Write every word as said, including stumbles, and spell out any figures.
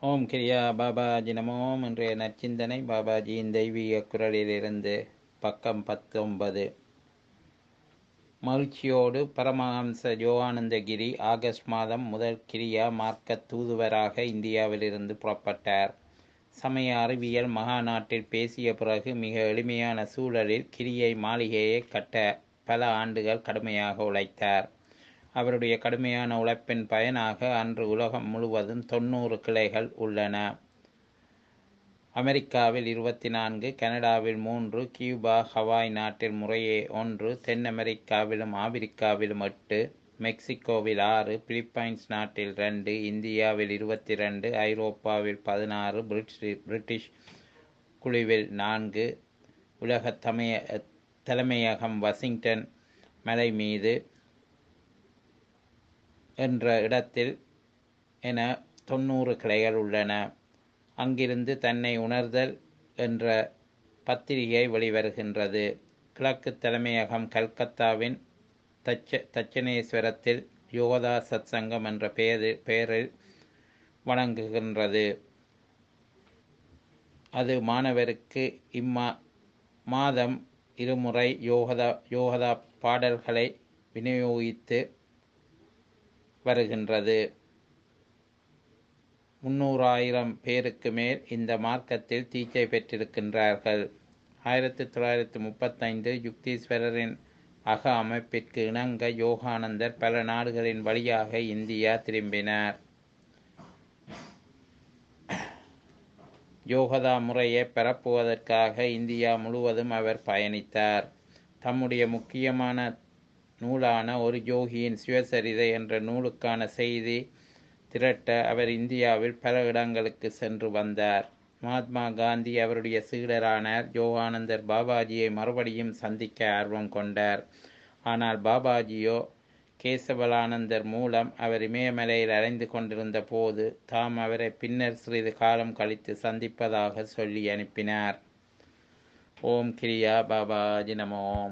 ஓம் கிரியா பாபாஜி நமோம். இன்றைய நற்சிந்தனை பாபாஜியின் தெய்வீக குரலிலிருந்து பக்கம் பத்தொன்பது. மகிழ்ச்சியோடு பரமஹம்ச யோகானந்தகிரி ஆகஸ்ட் மாதம் முதல் கிரியா மார்க்க தூதுவராக இந்தியாவிலிருந்து புறப்பட்டார். சமய அறிவியல் மகாநாட்டில் பேசிய பிறகு மிக எளிமையான சூழலில் கிரியை மாளிகையை கட்ட பல ஆண்டுகள் கடுமையாக உழைத்தார். அவருடைய கடுமையான உழைப்பின் பயனாக அன்று உலகம் முழுவதும் தொன்னூறு கிளைகள் உள்ளன. அமெரிக்காவில் இருபத்தி நான்கு, கனடாவில் மூன்று, கியூபா ஹவாய் நாட்டில் முறையே ஒன்று, தென் அமெரிக்காவிலும் ஆப்பிரிக்காவிலும் எட்டு, மெக்சிகோவில் ஆறு, பிலிப்பைன்ஸ் நாட்டில் ரெண்டு, இந்தியாவில் இருபத்தி ரெண்டு, ஐரோப்பாவில் பதினாறு, பிரிட்டிஷ் குழுவில் நான்கு, உலக தமைய தலைமையகம் வாஷிங்டன் மலை மீது என்ற இடத்தில் என தொன்னூறு கிளைகள் உள்ளன. அங்கிருந்து தன்னை உணர்தல் என்ற பத்திரிகை வெளிவருகின்றது. கிழக்கு தலைமையகம் கல்கத்தாவின் தச்ச தட்சணேஸ்வரத்தில் யோகதா சத்சங்கம் என்ற பெயரில் பெயரில் வணங்குகின்றது. அது மாணவருக்கு இம்மா மாதம் இருமுறை யோகதா யோகதா பாடல்களை விநியோகித்து வருகின்றது. முன்னூறாயிரம் பேருக்கு மேல் இந்த மார்க்கத்தில் தீட்சை பெற்றிருக்கின்றார்கள். ஆயிரத்தி தொள்ளாயிரத்தி முப்பத்தைந்து யுக்தீஸ்வரரின் அக அமைப்பிற்கு இணங்க யோகானந்தர் பல நாடுகளின் வழியாக இந்தியா திரும்பினார். யோகதா முறையை பரப்புவதற்காக இந்தியா முழுவதும் அவர் பயணித்தார். தம்முடைய முக்கியமான நூலான ஒரு யோகியின் சுயசரிதை என்ற நூலுக்கான செய்தி திரட்ட அவர் இந்தியாவில் பல இடங்களுக்கு சென்று வந்தார். மகாத்மா காந்தி அவருடைய சீடரானார். யோகானந்தர் பாபாஜியை மறுபடியும் சந்திக்க ஆர்வம் கொண்டார். ஆனால் பாபாஜியோ கேசவலானந்தர் மூலம் அவர் இமயமலையில் அலைந்து கொண்டிருந்த போது தாம் அவரை பின்னர் சிறிது காலம் கழித்து சந்திப்பதாக சொல்லி அனுப்பினார். ஓம் கிரியா பாபாஜி நமோ.